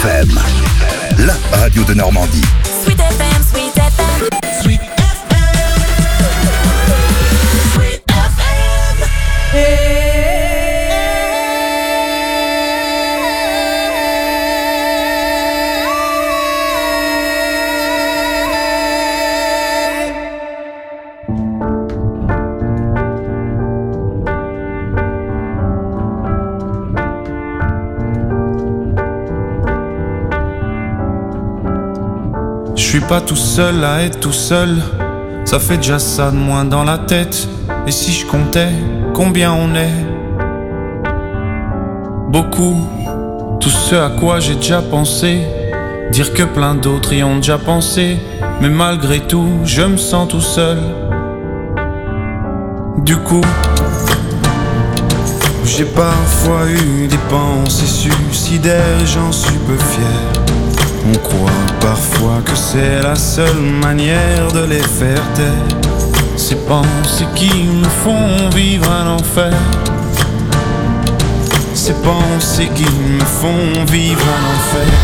FM, la radio de Normandie. Sweet FM, Sweet FM, Sweet FM, Sweet FM. Je suis pas tout seul à être tout seul, ça fait déjà ça de moins dans la tête. Et si je comptais combien on est? Beaucoup, tout ce à quoi j'ai déjà pensé, dire que plein d'autres y ont déjà pensé. Mais malgré tout, je me sens tout seul. Du coup, j'ai parfois eu des pensées suicidaires et j'en suis peu fier. On croit parfois que c'est la seule manière de les faire taire. Ces pensées qui me font vivre un enfer. Ces pensées qui me font vivre un enfer.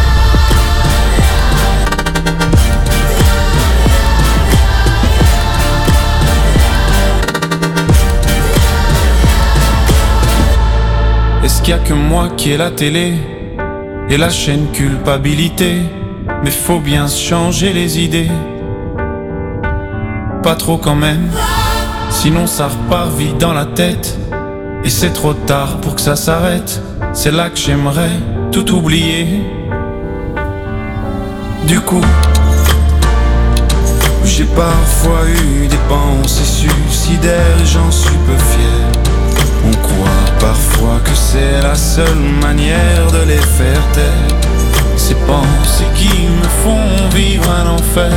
Est-ce qu'il y a que moi qui ai la télé et la chaîne culpabilité? Mais faut bien se changer les idées. Pas trop quand même, sinon ça repart vite dans la tête. Et c'est trop tard pour que ça s'arrête. C'est là que j'aimerais tout oublier. Du coup, j'ai parfois eu des pensées suicidaires et j'en suis peu fier. On croit parfois que c'est la seule manière de les faire taire. Ces pensées qui me font vivre un enfer.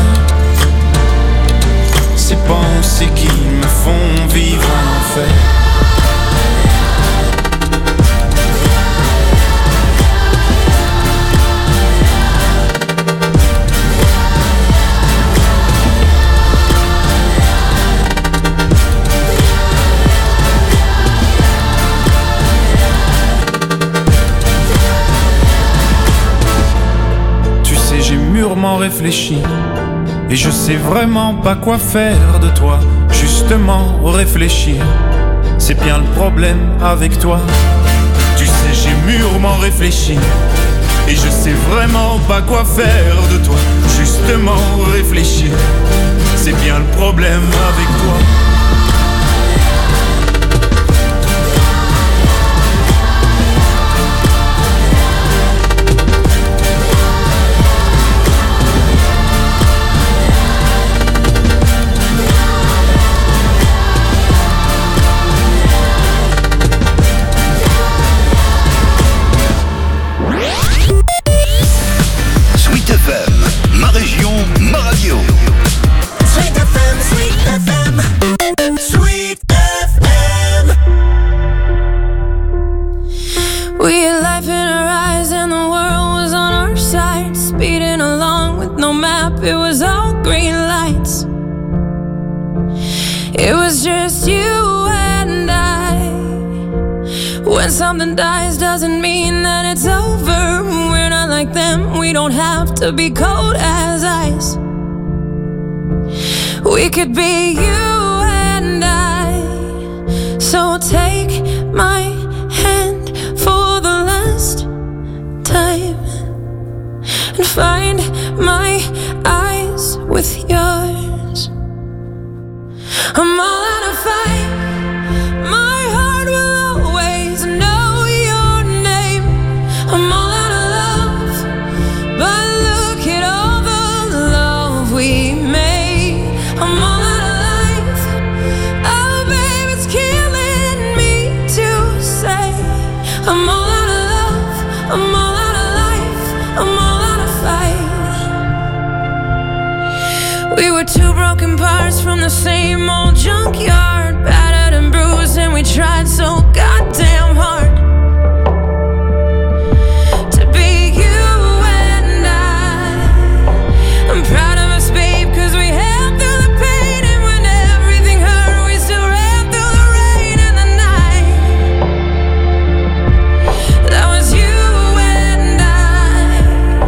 Ces pensées qui me font vivre un enfer. Mûrement réfléchi et je sais vraiment pas quoi faire de toi. Justement réfléchir, c'est bien le problème avec toi. Tu sais, j'ai mûrement réfléchi et je sais vraiment pas quoi faire de toi. Justement réfléchir, c'est bien le problème avec toi. Ma région, ma radio. Sweet FM, Sweet FM, Sweet FM. We had life in our eyes and the world was on our side. Speeding along with no map, it was all green lights. It was just you and I. When something dies doesn't mean that it's over. We're not like them, we don't have to be cold as ice. We could be you and I. So take my hand for the last time and find my eyes with yours. I'm all out of fight. My heart will always know your name. I'm all out of love, but look at all the love we made. I'm all out of life. Oh, babe, it's killing me to say. I'm all out of love. I'm all out of life. I'm all out of fight. We were two broken parts from the same old junkyard, battered and bruised, and we tried so goddamn hard to be you and I. I'm proud of us, babe, cause we held through the pain, and when everything hurt, we still ran through the rain and the night. That was you and I.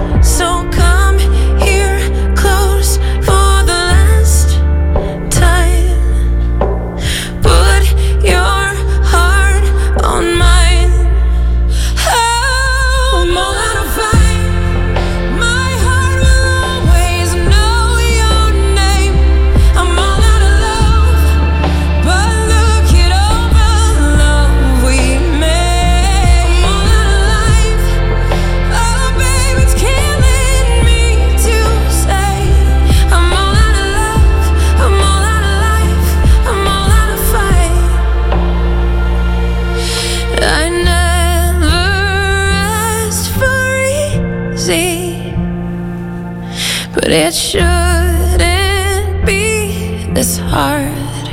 but it shouldn't be this hard.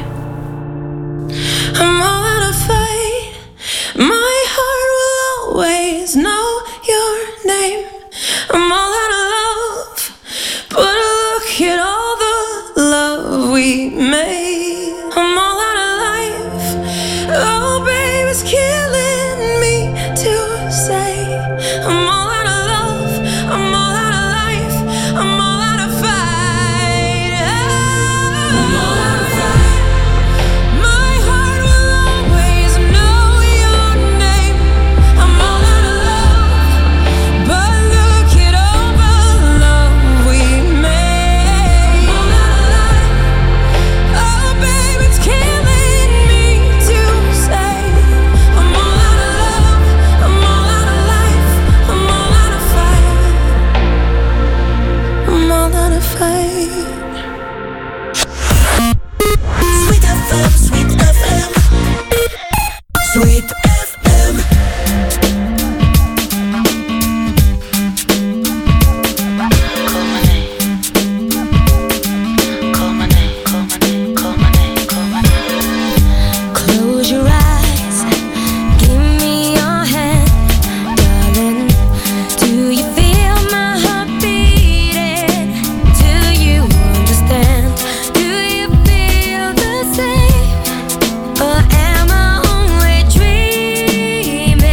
I'm all out of fight. My heart will always know your name. I'm all out of love, but look at all the love we made. I'm all out of life. Oh, babe, it's killing me to say. I'm all out of love. I'm all out of life. I'm all out of fight. I'm all out of fight. My heart will always know your name. I'm all out of love, but look at all the love we made. I'm all out of life. Oh, babe, it's killing me to say. I'm all out of love. I'm all out of life. I'm all out of fight. I'm all out of fight. Sweet FM, Sweet FM, Sweet FM. Call my name. Call my name. Call my name. Call my name. Call my name. Close your eyes, give me your hand, darling. Do you feel my heart beating? Do you understand? Do you feel the same? Or am I only dreaming?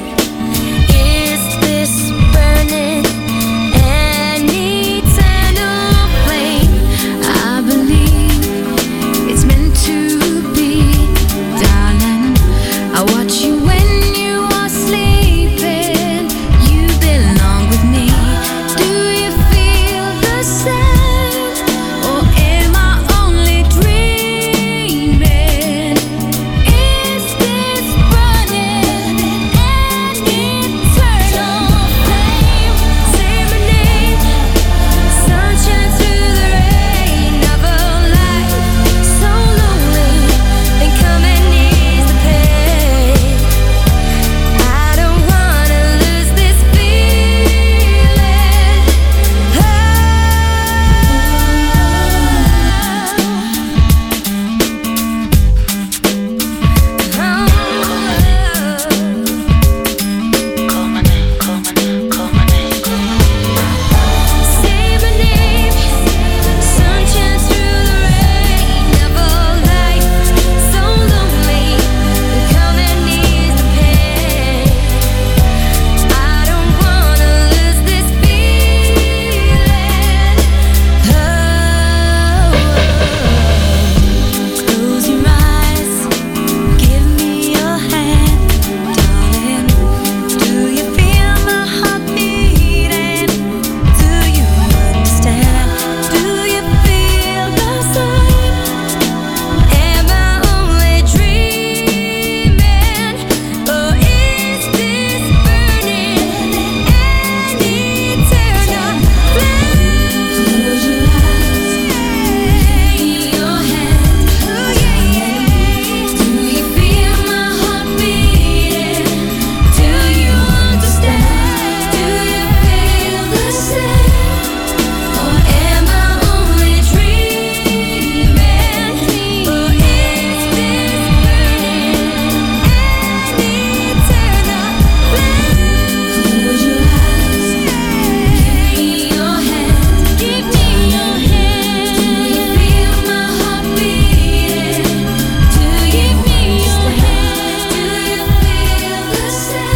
Is this burning an eternal flame? I believe it's meant to be, darling. I watch you when you are sleeping. You belong with me. Do you feel the same? Or am I only dreaming? Is this burning an eternal flame? Say my name. Sunshine through the rain of a life so lonely, and come and ease the pain. I don't wanna lose this feeling. Call my name. Call my name. Call my name. Call my name. Say my name. Sunshine through the rain of a life so lonely, and come and ease the pain. I don't wanna lose this feeling. Close your eyes, give me your hand, darling. Do you feel my heart beating? Do you understand? Do you feel the same? Am I only dreaming? Or is this burning an eternal flame? Close your eyes, give me your hand. Oh yeah. Do you feel my heart beating? Do you understand? Do you feel the same? Or am I only dreaming? Or is this burning an eternal flame? Close your eyes, give me your hand. Give me your hand. Do you feel my heart beating? Do you give me your hand? Do you feel the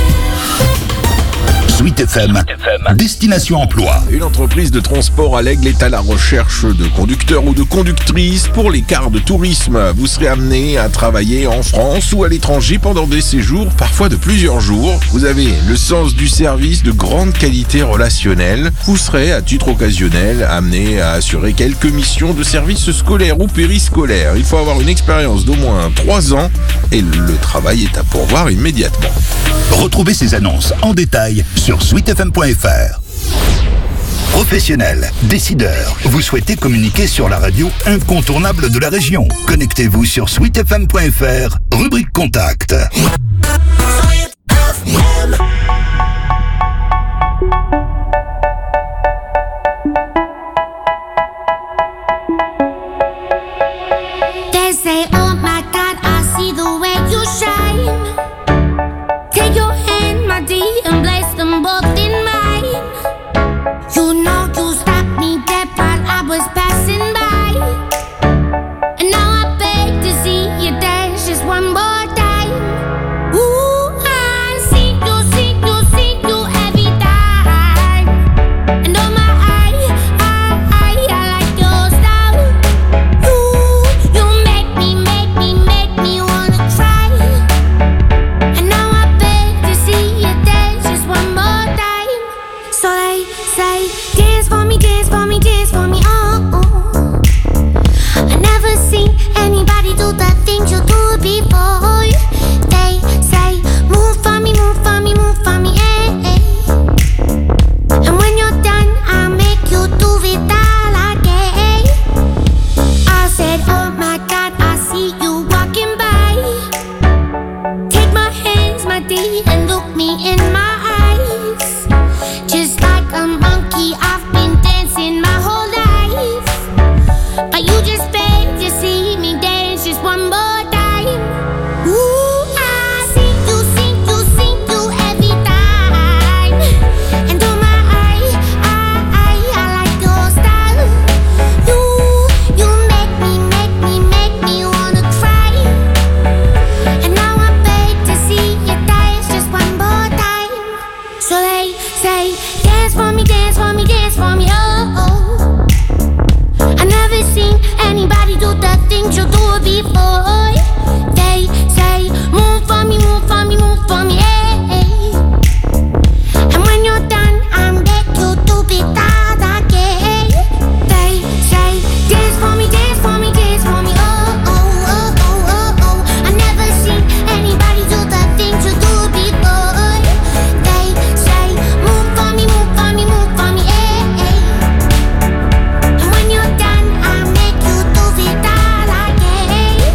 same? Sweet FM, Destination Emploi. Une entreprise de transport à l'Aigle est à la recherche de conducteurs ou de conductrices pour les cars de tourisme. Vous serez amené à travailler en France ou à l'étranger pendant des séjours, parfois de plusieurs jours. Vous avez le sens du service de grande qualité relationnelle. Vous serez, à titre occasionnel, amené à assurer quelques missions de service scolaire ou périscolaire. Il faut avoir une expérience d'au moins 3 ans et le travail est à pourvoir immédiatement. Retrouvez ces annonces en détail sur sweetfm.fr. Professionnels, décideurs, vous souhaitez communiquer sur la radio incontournable de la région. Connectez-vous sur sweetfm.fr, rubrique Contact. Sweet FM. Take your hand, my dear, and place them both in mine. You know you stopped me dead while I was passing by. And now I beg to see you dance just one more time. Ooh, I see you every time. And oh my, I like your style. You make me wanna cry. And now I beg to see you dance just one more time. So they say, dance for me, oh, oh. I never seen anybody do the things you do before. They say, move for me, eh. And when you're done, I'll make you do it all again. I said, oh my God, I see you walking by. Take my hands, my dear, and look me in my eyes. Just like a monkey, I've been dancing my whole life. But you just beg to see me dance just one more time. Ooh, I see you every time. And oh my, I like your style. You make me wanna cry. And now I beg to see you dance just one more time. So they say, dance for me, oh, oh. I never seen anybody do the things you do before. They say, move for me, eh. And when you're done, I'll make you do it all again. They say, dance for me, oh, oh, oh, oh. I never seen anybody do the things you do before. They say, move for me, eh. And when you're done, I'll make you do it all again.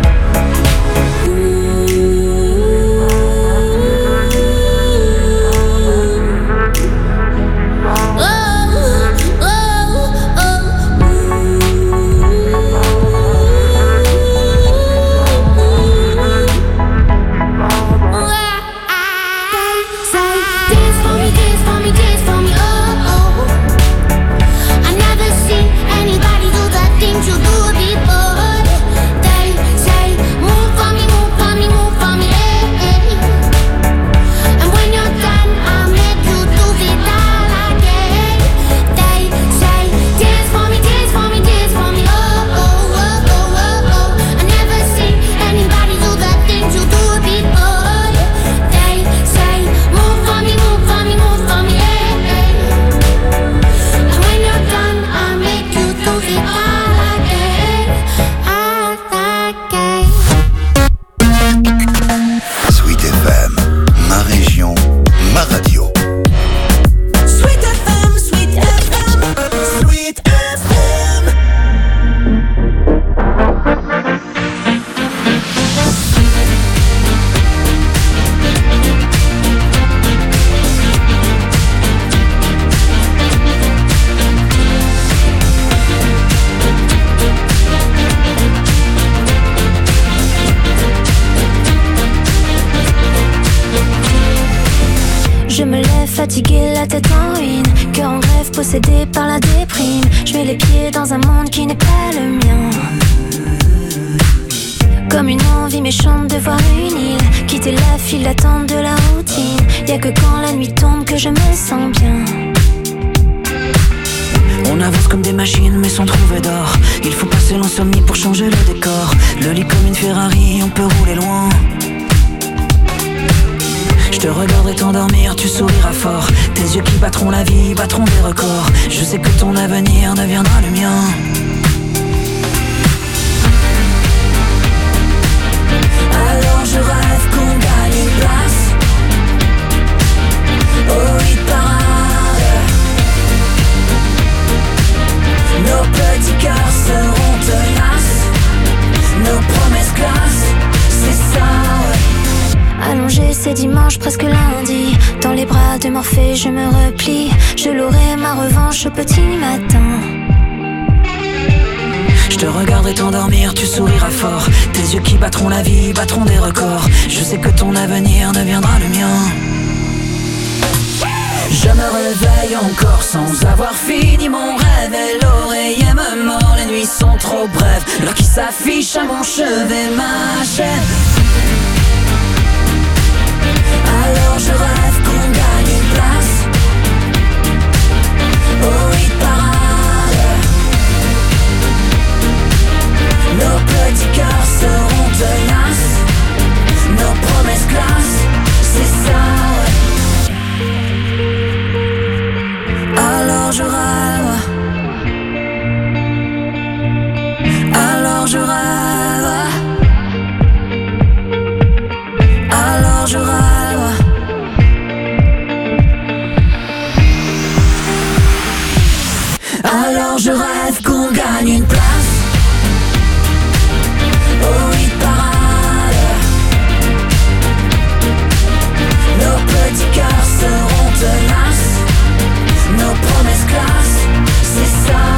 Dance for me, oh, oh. I never seen anybody do the things you do before. They say, move for me, eh. And when you're done, I'll make you do it all again. They say, dance for me, oh, oh, oh, oh, oh. I never seen anybody do the things you do before. They say, move for me, eh. And when you're done, I'll make you do it all again. Sweet FM, ma région, ma radio. Sweet FM, Sweet FM, Sweet FM. Je me lève fatiguée, la tête en ruine, cœur en grève, possédé par la déprime. Je mets les pieds dans un monde qui n'est pas le mien. Comme une envie méchante de voir une île, quitter la file d'attente de la routine. Y'a que quand la nuit tombe que je me sens bien. On avance comme des machines mais sans trouver d'or. Il faut passer l'insomnie pour changer le décor. Le lit comme une Ferrari, on peut rouler loin. Je te regarderai t'endormir, tu souriras fort. Tes yeux qui battront la vie, battront des records. Je sais que ton avenir deviendra le mien. Alors je rêve qu'on gagne une place au hit parade. Nos petits cœurs seront tenaces, nos promesses classent, c'est ça, ouais. Allongé, c'est dimanche, presque lundi. Dans les bras de Morphée, je me replie. Je l'aurai ma revanche au petit matin. Je te regarderai t'endormir, tu souriras fort. Tes yeux qui battront la vie, battront des records. Je sais que ton avenir deviendra le mien. réveille encore sans avoir fini mon rêve. Et l'oreille me mord, les nuits sont trop brèves. L'heure qui s'affiche à mon chevet m'achève. Alors je rêve qu'on gagne une place au hit parade. Nos petits cœurs seront tenaces, nos promesses classent, c'est ça. Alors je rêve, alors je rêve, alors je rêve. Alors je rêve qu'on gagne une place au hit parade. Nos petits cœurs seront tenaces, nos promesses classent, c'est ça.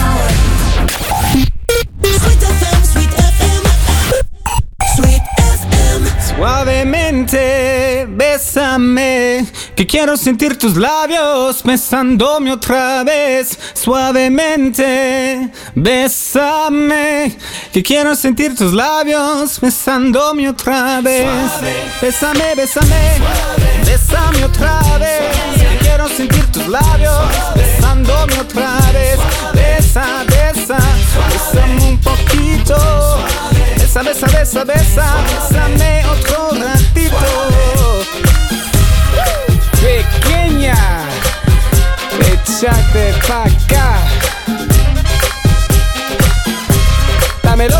Sweet FM, Sweet FM, Sweet FM. Suavemente, bésame, que quiero sentir tus labios besándome otra vez. Suavemente, bésame, que quiero sentir tus labios besándome otra vez. Bésame, bésame, bésame otra vez, que quiero sentir tus labios besándome otra vez. Besa, besa, bésame un poquito. Besa, besa, besa, besa, bésame otro ratito. Pequeña, échate pa' acá. Dámelo.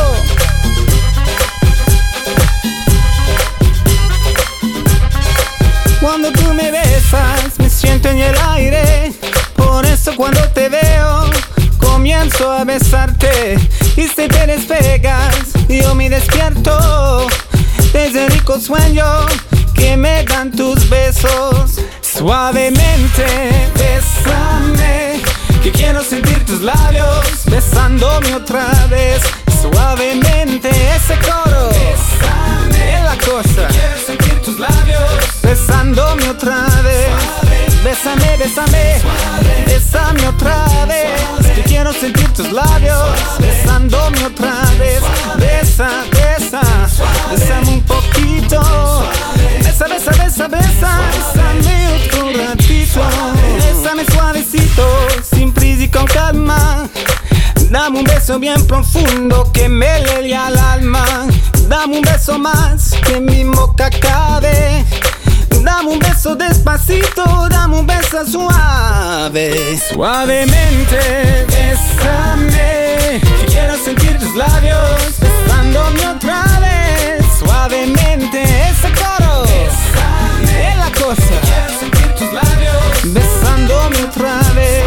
Cuando tú me besas, me siento en el aire. Por eso cuando te veo, comienzo a besarte. Y si te despegas, yo me despierto desde el rico sueño que me dan tus besos. Suavemente, bésame, que quiero sentir tus labios besándome otra vez. Suavemente, ese coro, bésame, es la cosa. Quiero sentir tus labios besándome otra vez. Bésame, bésame, bésame otra vez, que quiero sentir tus labios besándome otra vez. Besa, besa, bésame un poquito. Besa, besa, besa, besa, bésame otro ratito. Bésame suavecito, sin prisa y con calma. Dame un beso bien profundo que me lele al alma. Dame un beso más que mi boca cabe. Dame un beso despacito, dame un beso suave. Suavemente, bésame, que quiero sentir tus labios besándome otra vez. Suavemente, ese coro, bésame, es la cosa. Quiero sentir tus labios besándome otra vez.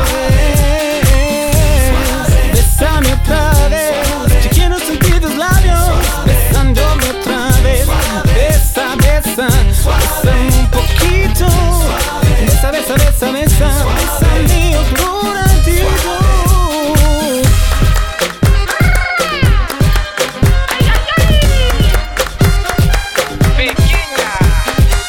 Bésame otra vez, que quiero sentir tus labios besándome otra vez. Besa, besa, bésame un poquito. Besa, besa, besa, besa, bésame otro ratito. Pequeña,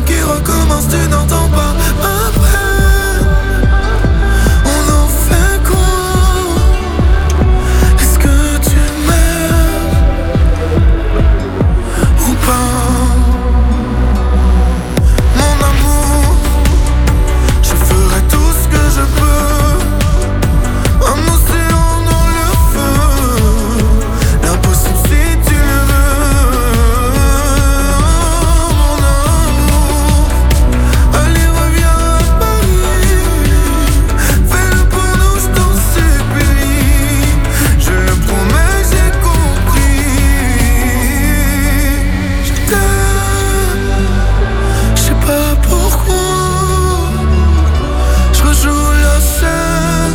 fin qui recommence, tu n'entends pas ma peine. On en fait quoi? Est-ce que tu m'aimes ou pas? Mon amour, je ferai tout ce que je peux. Un océan dans le feu, l'impossible si tu le veux. Mon amour, allez reviens à Paris. Fais-le pour nous, je t'en supplie. Je le promets, j'ai compris. Je t'aime, je sais pas pourquoi. Je rejoue la scène,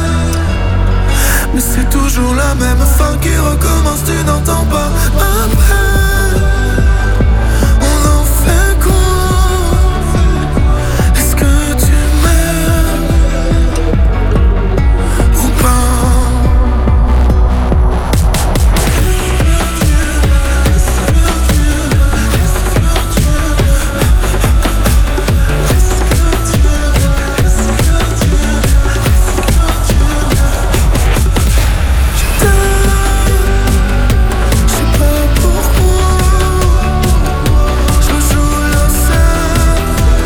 mais c'est toujours la même fin qui recommence, tu n'entends pas ma peine. On en fait quoi? Est-ce que tu m'aimes ou pas? Je sais pas pourquoi. Je rejoue la scène,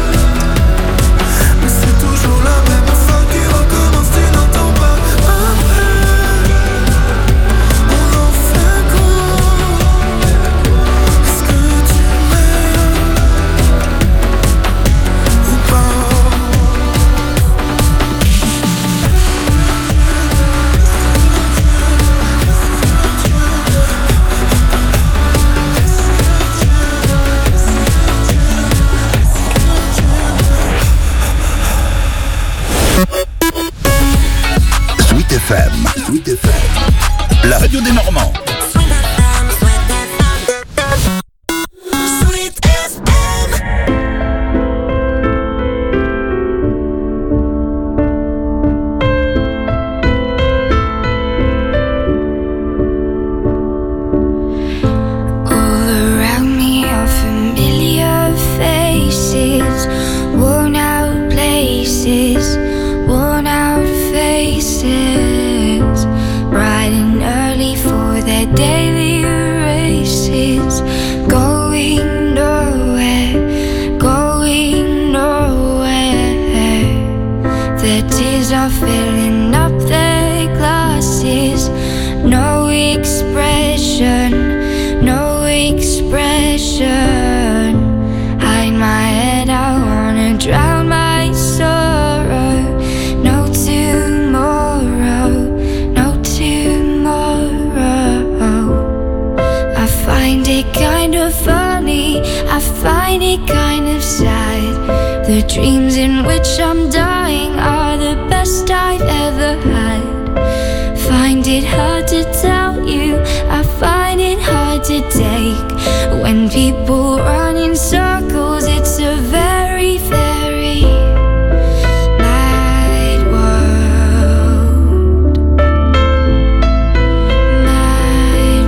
mais c'est toujours la même fin qui recommence, tu n'entends pas ma peine. On en fait quoi? Est-ce que tu m'aimes ou pas? Sweet FM, la radio des Normands. Sweet FM. All around me are familiar faces, worn out places, worn out faces, bright and early for their daily races, going nowhere, going nowhere. Their tears are filling up their glasses, no expression, no expression. Hide my head, I wanna drown my sorrow. No tomorrow, no tomorrow. I find it kind of funny, I find it kind of sad. The dreams in which I'm dying are the best I've ever had. Find it hard to tell you, I find it hard to take. When people run in circles, it's a very, very mad world. Mad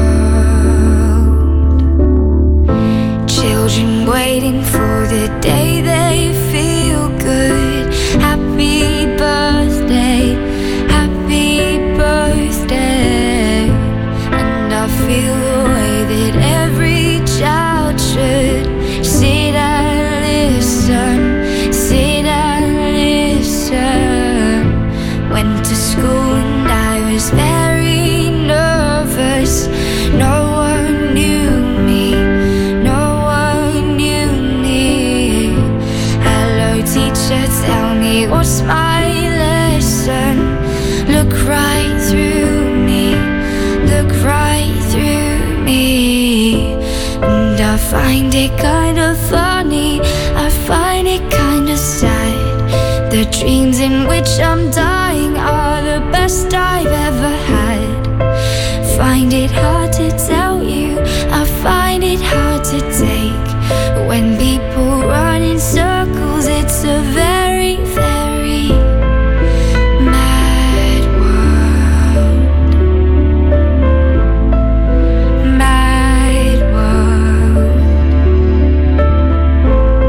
world. Children waiting for the day they feel good. Happy birthday, happy birthday. And I feel the way that every child should. Sit and listen, sit and listen. Went to school and I was very nervous. No one knew me, no one knew me. Hello teacher, tell me what's my lesson. Look right through me, look right through me. And I find it kind of funny, I find it kind of sad. The dreams in which I'm dying are the best I've ever had. Find it hard to tell you, I find it hard to take. When people run in circles, it's a very, very mad world. Mad world.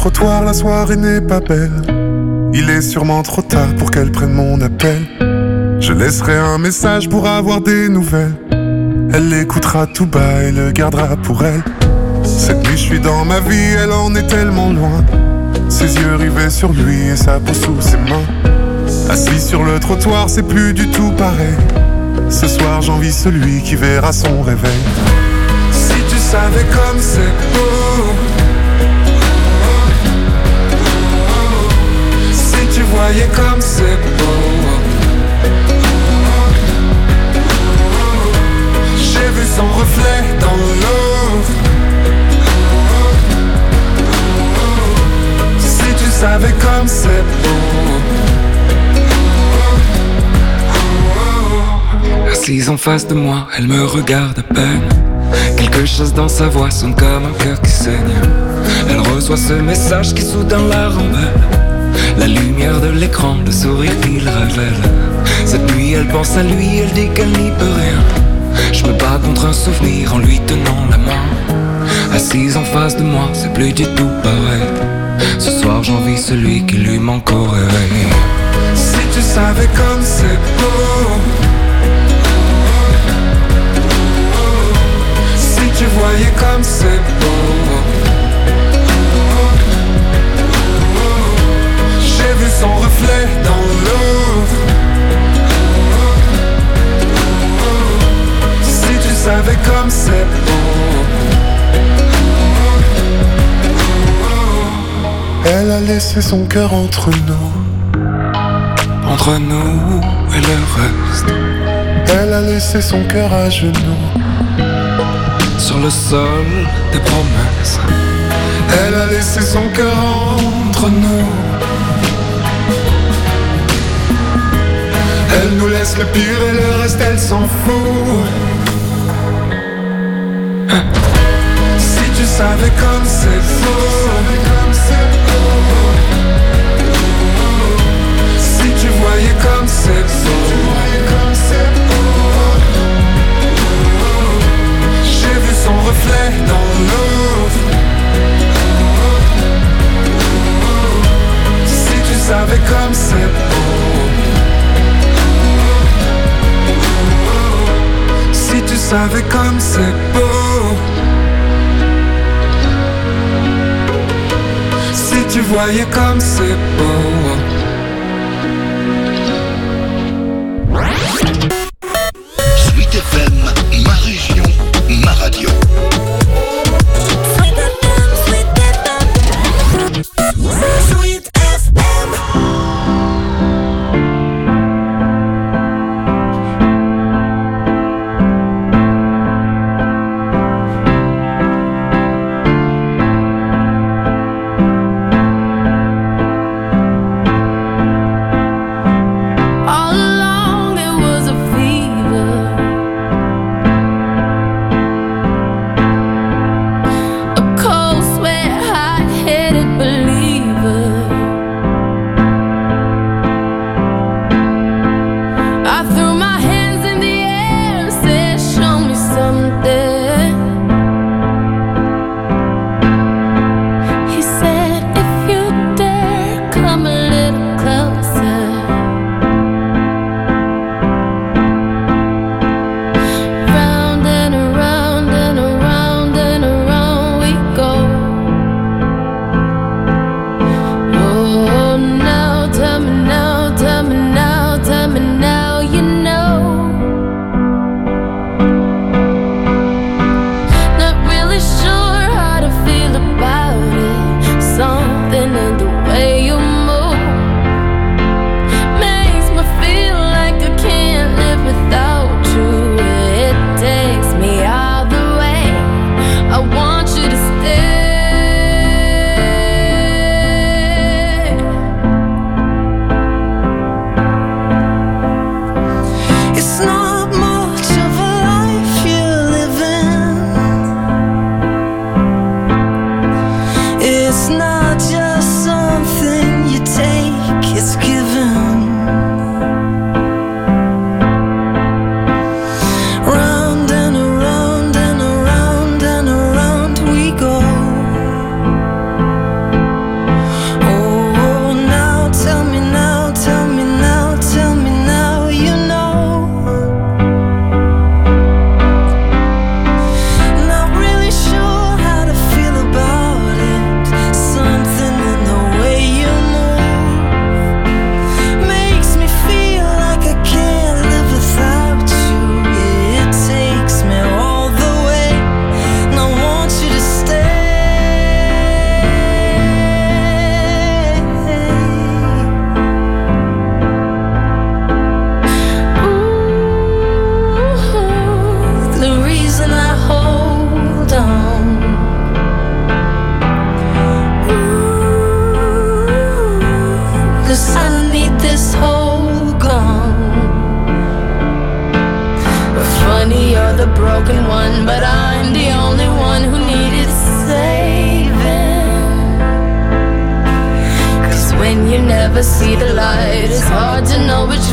trottoir, la soirée n'est pas belle. Il est sûrement trop tard pour qu'elle prenne mon appel. Je laisserai un message pour avoir des nouvelles. Elle l'écoutera tout bas et le gardera pour elle. Cette nuit je suis dans ma vie, elle en est tellement loin. Ses yeux rivés sur lui et sa peau sous ses mains. Assis sur le trottoir, c'est plus du tout pareil. Ce soir j'envie celui qui verra son réveil. Si tu savais comme c'est beau, si tu voyais comme c'est beau. J'ai vu son reflet dans l'eau. Si tu savais comme c'est beau. Assise en face de moi, elle me regarde à peine. Quelque chose dans sa voix sonne comme un cœur qui saigne. Elle reçoit ce message qui soudain la rembelle. La lumière de l'écran, le sourire qu'il révèle. Cette nuit elle pense à lui, elle dit qu'elle n'y peut rien. Je me bats contre un souvenir en lui tenant la main. Assise en face de moi, c'est plus du tout pareil. Ce soir j'envie celui qui lui manque au réveil. Si tu savais comme c'est beau. Si tu voyais comme c'est beau. J'ai vu son reflet dans l'eau. Si tu savais comme c'est beau. Elle a laissé son cœur entre nous. Entre nous et le reste. Elle a laissé son cœur à genoux. Sur le sol des promesses. Elle a laissé son cœur entre nous. Elle nous laisse le pire et le reste elle s'en fout. Si tu savais comme c'est beau. Si tu voyais comme c'est beau. J'ai vu son reflet dans l'eau. Si tu savais comme c'est beau. Si tu savais comme c'est beau. Si tu voyais comme c'est beau. Sweet FM, ma région, ma radio. Sweet FM, Sweet FM.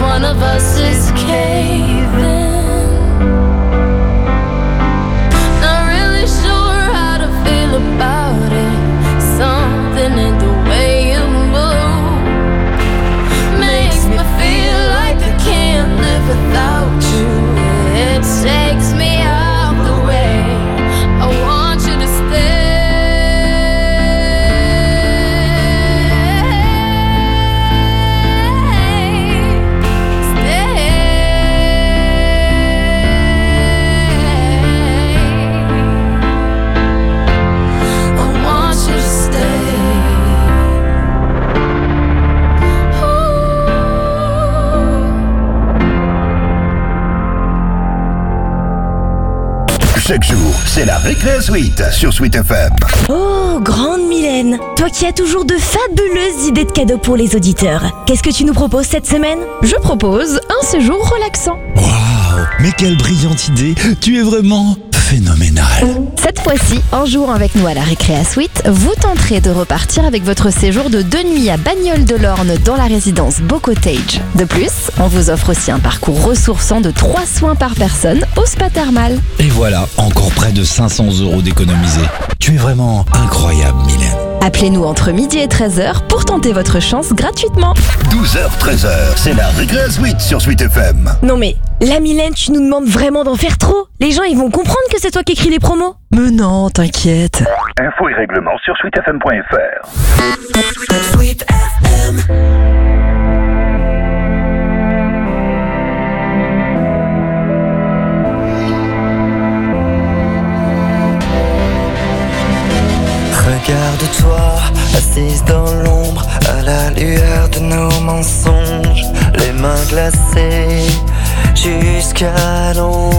one of us is caving. Not really sure how to feel about it. Something in the way you move makes me feel like I can't live without you. It takes me out the way. I want you to stay. Chaque jour, c'est la Récré Suite sur Sweet FM. Oh, grande Mylène, toi qui as toujours de fabuleuses idées de cadeaux pour les auditeurs. Qu'est-ce que tu nous proposes cette semaine ? Je propose un séjour relaxant. Waouh, mais quelle brillante idée. Tu es vraiment phénoménal. Cette fois-ci, en jouant avec nous à la Récréa Suite, vous tenterez de repartir avec votre séjour de 2 nuits à Bagnoles-de-l'Orne dans la résidence Beau Cottage. De plus, on vous offre aussi un parcours ressourçant de 3 soins par personne au spa thermal. Et voilà, encore près de 500 € d'économiser. Tu es vraiment incroyable, Mylène. Appelez-nous entre midi et 13h pour tenter votre chance gratuitement. 12h, 13h, c'est la Récré Suite sur Sweet FM. Non mais, la Mylène, tu nous demandes vraiment d'en faire trop. Les gens, ils vont comprendre que c'est toi qui écris les promos. Mais non, t'inquiète. Infos et règlements sur sweetfm.fr. Sweet FM. Regarde-toi, assise dans l'ombre, à la lueur de nos mensonges, les mains glacées jusqu'à l'ombre.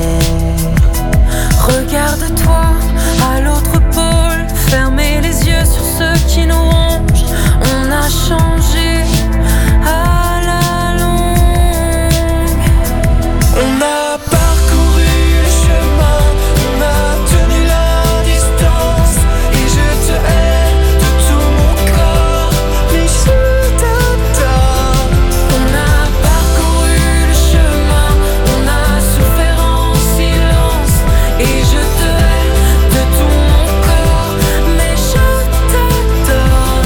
Regarde-toi à l'autre pôle, fermez les yeux sur ceux qui nous rongent. On a changé à la longue. On a parcouru le chemin, on a tenu la distance, et je te hais de tout mon corps, mais je t'adore. On a parcouru le chemin, on a souffert en silence, et je te hais de tout mon corps, mais je t'adore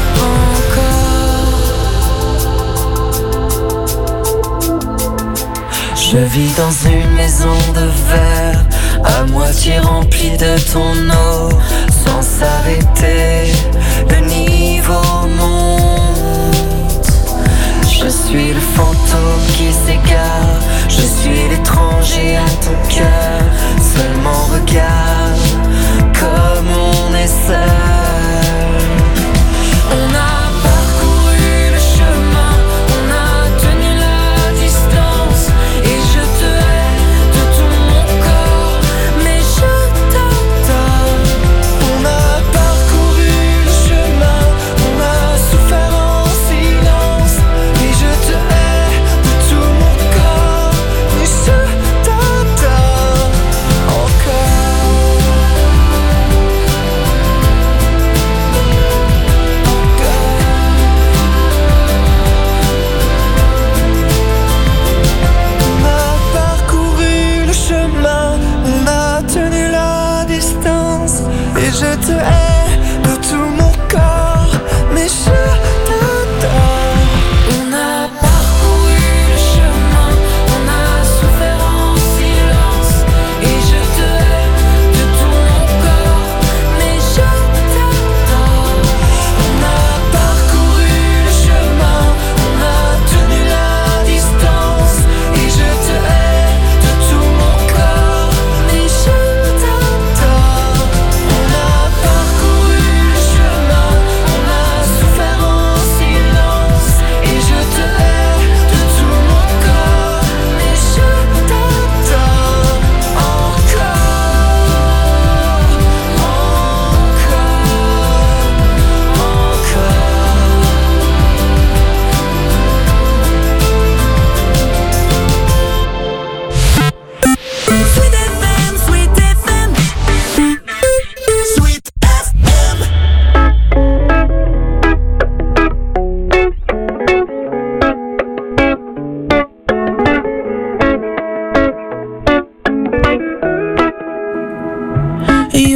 encore. Je vis dans une maison de verre, à moitié remplie de ton eau, sans s'arrêter, le niveau monte. Je suis le fantôme qui s'égare, je suis l'étranger à ton cœur. Seulement regarde comme on est seul. On a parcouru le chemin, on a tenu la distance, et je te hais de tout mon corps, mais je t'adore. On a parcouru le chemin, on a souffert en silence, et je te hais de tout mon corps, mais je t'adore encore.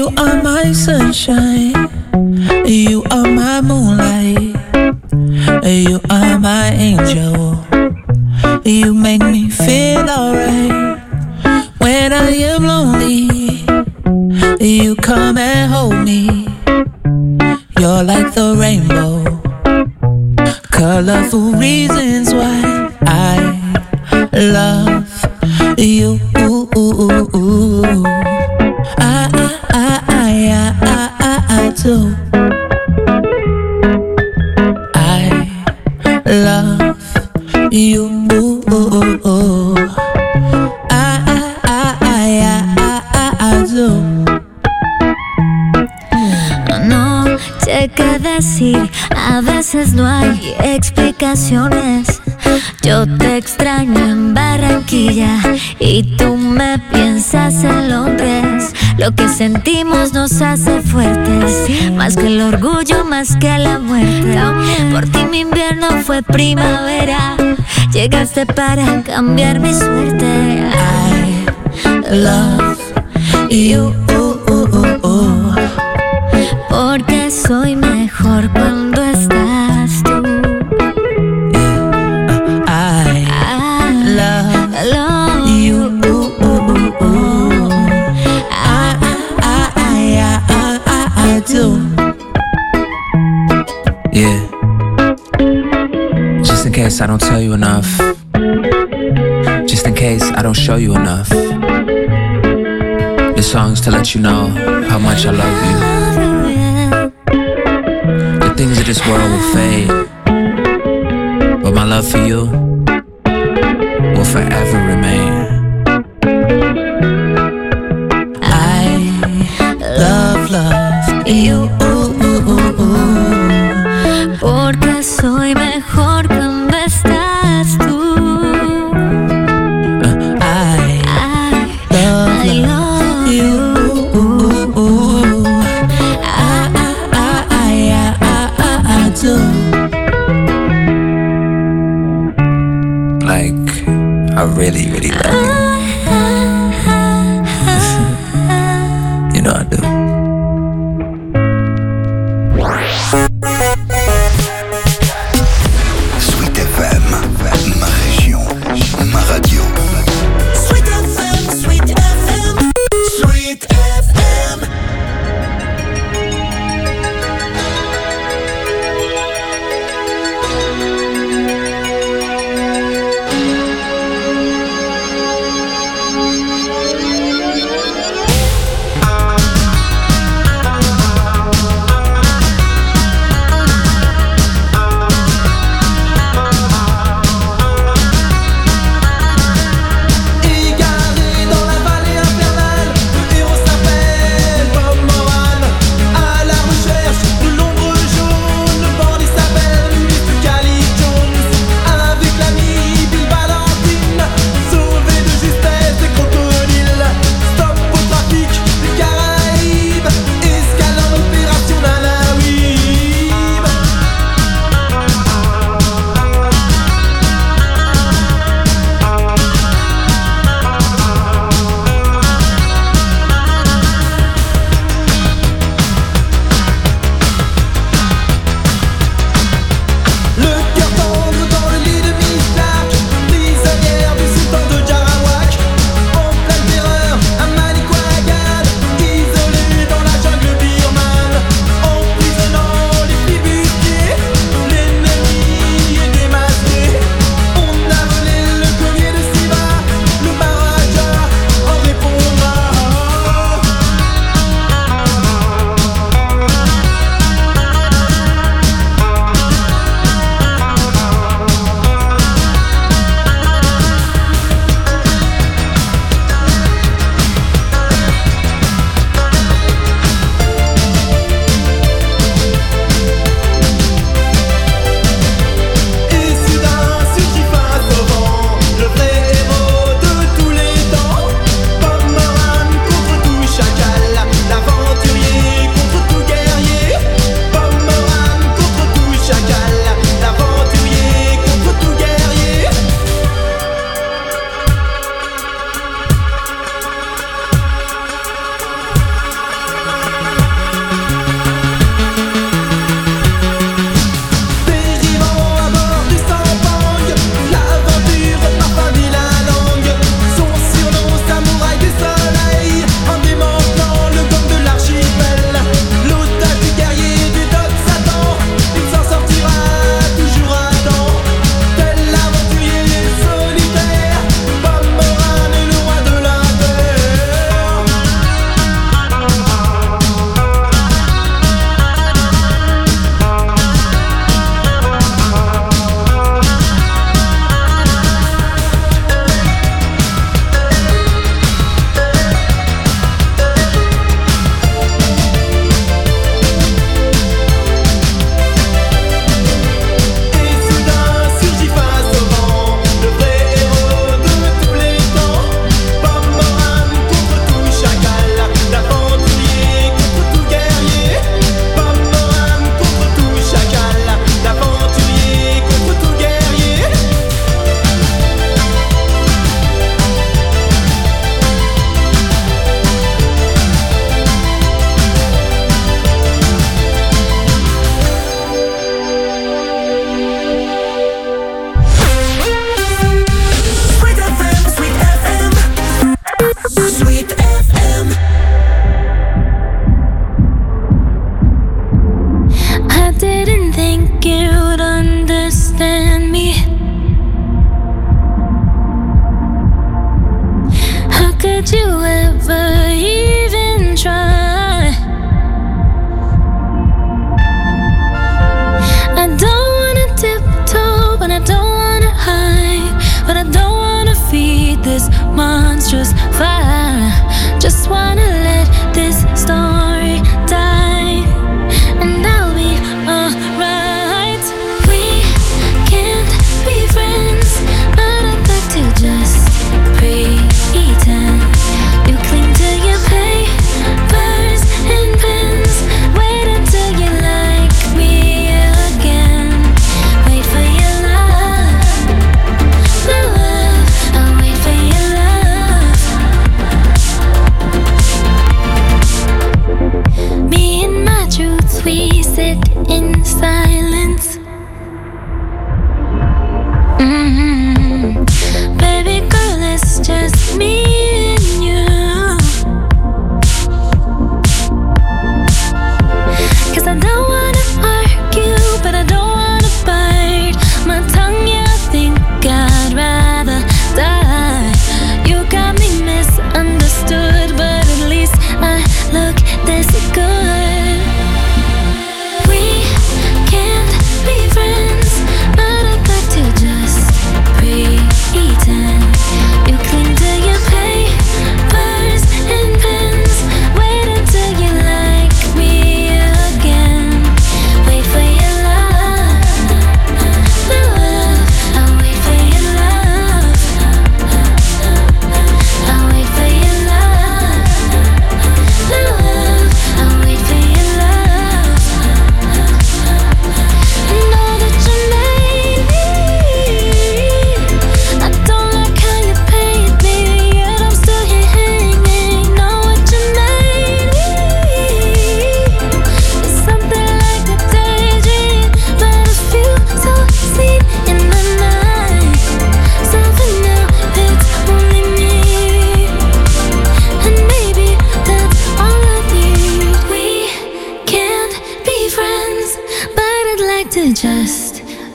You are my sunshine, you are my moonlight, you are my angel. You make me feel alright. When I am lonely, you come and hold me. You're like the rainbow, colorful reasons why I love you. I do. I love you. I do. No sé qué decir, a veces no hay explicaciones. Yo te extraño en Barranquilla y tú me piensas en Londres. Lo que sentimos nos hace fuertes, más que el orgullo, más que la muerte. Por ti mi invierno fue primavera, llegaste para cambiar mi suerte. I love you. Porque soy mejor cuando estás tú. I love you. I do. Yeah. Just in case I don't tell you enough. Just in case I don't show you enough. This song's to let you know how much I love you. The things of this world will fade, but my love for you will forever remain. I love you. Porque soy mejor cuando estás tú. I love you. I do. Like, I really, really love you. You know I do. Sweet FM, ma région, ma radio. Sweet FM, Sweet FM, Sweet FM.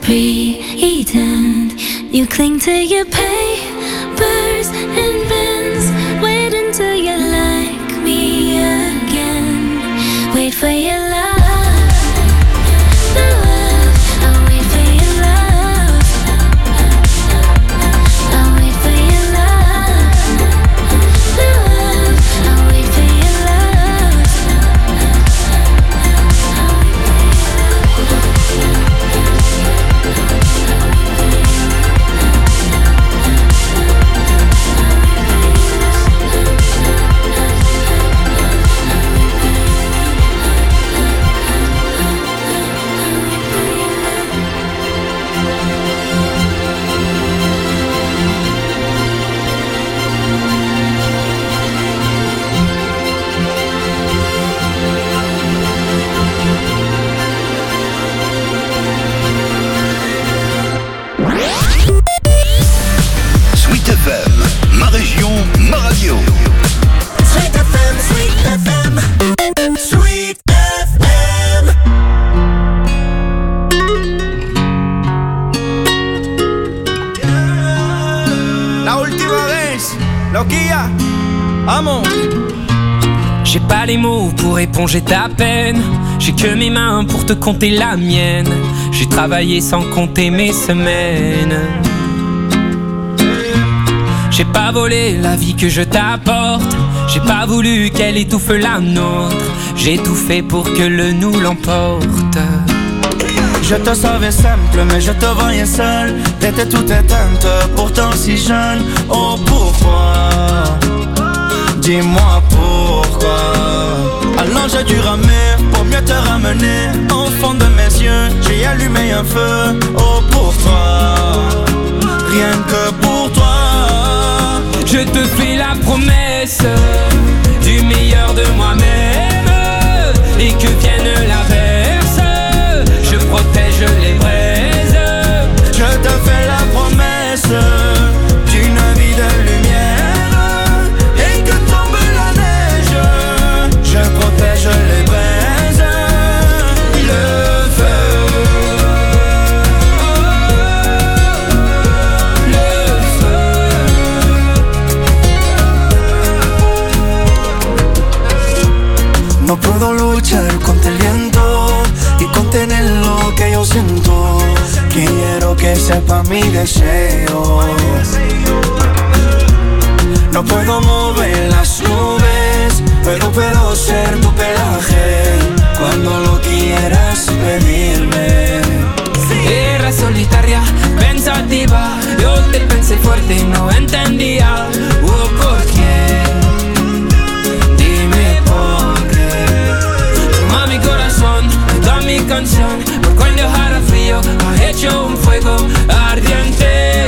pretend. You cling to your papers and pens. Wait until you like me again. Wait for your love. J'ai pas les mots pour éponger ta peine. J'ai que mes mains pour te compter la mienne. J'ai travaillé sans compter mes semaines. J'ai pas volé la vie que je t'apporte. J'ai pas voulu qu'elle étouffe la nôtre. J'ai tout fait pour que le nous l'emporte. Je te savais simple mais je te voyais seule. T'étais toute éteinte, pourtant si jeune. Oh pourquoi? Dis-moi pourquoi. Alors j'ai dû ramer pour mieux te ramener. Au fond de mes yeux, j'ai allumé un feu. Oh pour toi, rien que pour toi. Je te fais la promesse du meilleur de moi-même. Et que vienne l'averse, je protège les braises. Je te fais la promesse d'une vie de lumière. Et que tombe la neige, je protège les braises. Le feu, le feu. No puedo luchar contra el viento y contener lo que yo siento. Quiero que sepa mi deseo. No puedo mover las nubes, pero puedo ser tu pelaje cuando lo quieras pedirme. Era solitaria, pensativa. Yo te pensé fuerte y no entendía. ¿Por qué? Dime por qué. Toma mi corazón, toda mi canción. Por cuando dejara frío, ha hecho un fuego ardiente.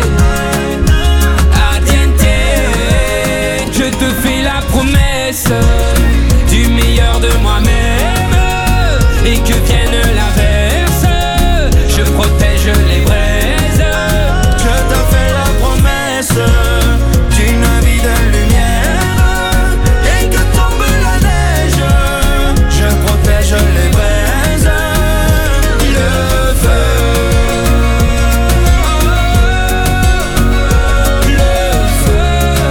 Ardiente. Je te fais la promesse du meilleur de moi-même. Et que vienne l'averse, je protège les braises. Je te fais la promesse d'une vie de lumière. Et que tombe la neige, je protège les braises. Le feu, le feu.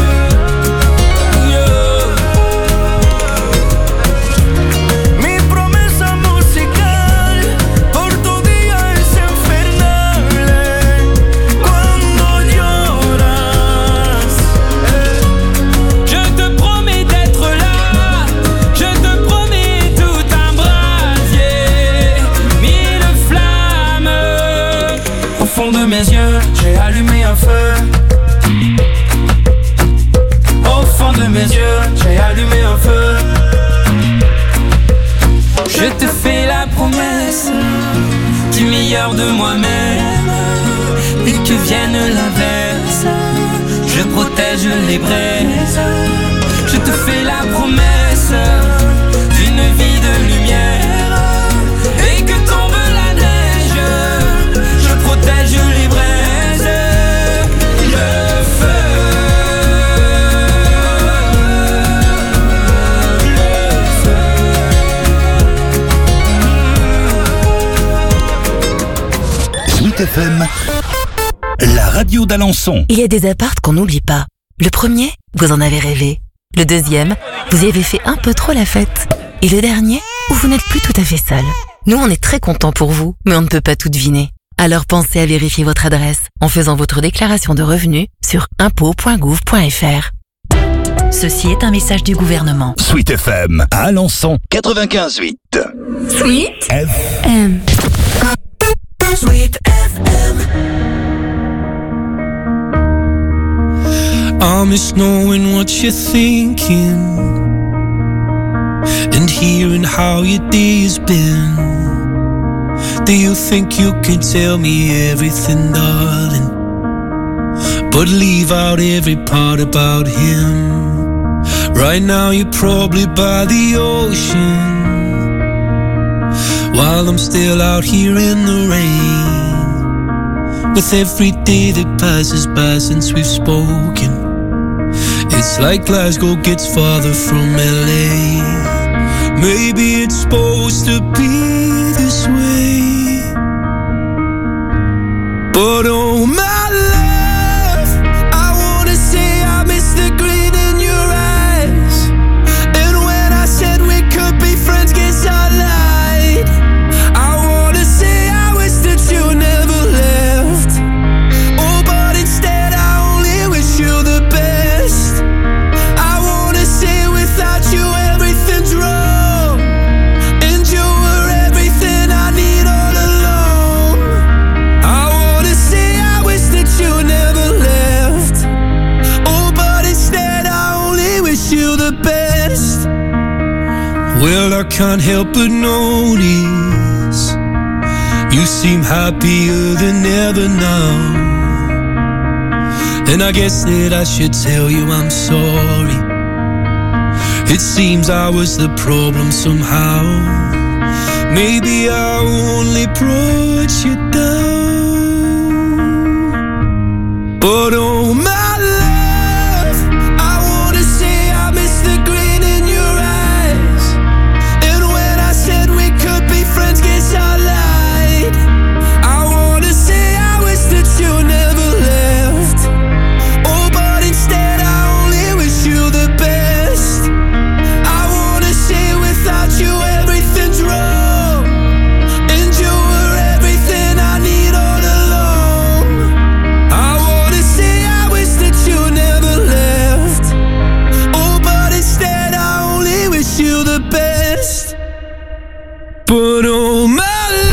Mi promesa musical por tu día es infernal. Cuando lloras, Je te promets d'être là. Je te promets tout un brasier. Mille flammes. au fond de mes yeux, j'ai allumé un feu. Au fond de mes yeux, j'ai allumé un feu. Je te fais la promesse du meilleur de moi-même. Et que vienne l'averse, je protège les braises. Je te fais la promesse d'une vie de lumière. Et que tombe la neige, je protège les braises. Le feu. Sweet FM, la radio d'Alençon. Il y a des appartes qu'on n'oublie pas. Le premier, vous en avez rêvé. Le deuxième, vous y avez fait un peu trop la fête. Et le dernier, où vous n'êtes plus tout à fait seul. Nous, on est très contents pour vous, mais on ne peut pas tout deviner. Alors pensez à vérifier votre adresse en faisant votre déclaration de revenus sur impôts.gouv.fr. Ceci est un message du gouvernement. Sweet FM à Alençon 95.8. Sweet FM. Sweet FM. I miss knowing what you're thinking and hearing how your day's been. Do you think you can tell me everything, darling, but leave out every part about him? Right now you're probably by the ocean, while I'm still out here in the rain. With every day that passes by since we've spoken, it's like Glasgow gets farther from LA. Maybe it's supposed to be this way, but oh my love, I wanna say I miss the grin in your eyes. And when I said we could be friends, guess I lied. I wanna say I wish that you never left. Oh, but instead I only wish you the best. I wanna say without you everything's wrong, and you were everything I need all along. I wanna say I wish that you never left. Oh, but instead I only wish you the best. Well, I can't help but notice you seem happier than ever now, and I guess that I should tell you I'm sorry. It seems I was the problem somehow. Maybe I only brought you down, but oh my love, I wanna say I miss the grin in your eyes. And when I said we could be friends, guess I lied. I wanna say I wish that you never left. Oh, but instead I only wish you the best. I wanna say without you everything's wrong, and you were everything I need all along. I wanna say I wish that you never left. Oh, but instead I only wish you the best. But oh my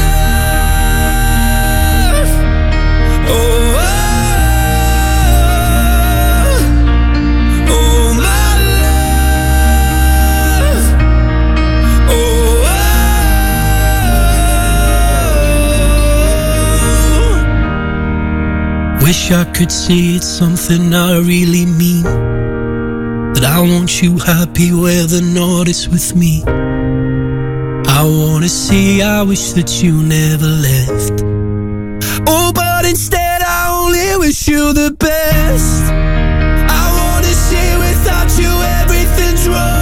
love, oh, oh my love, oh, wish I could say it's something I really mean, that I want you happy where the north is with me. I wanna say I wish that you never left. Oh, but instead I only wish you the best. I wanna say without you everything's wrong.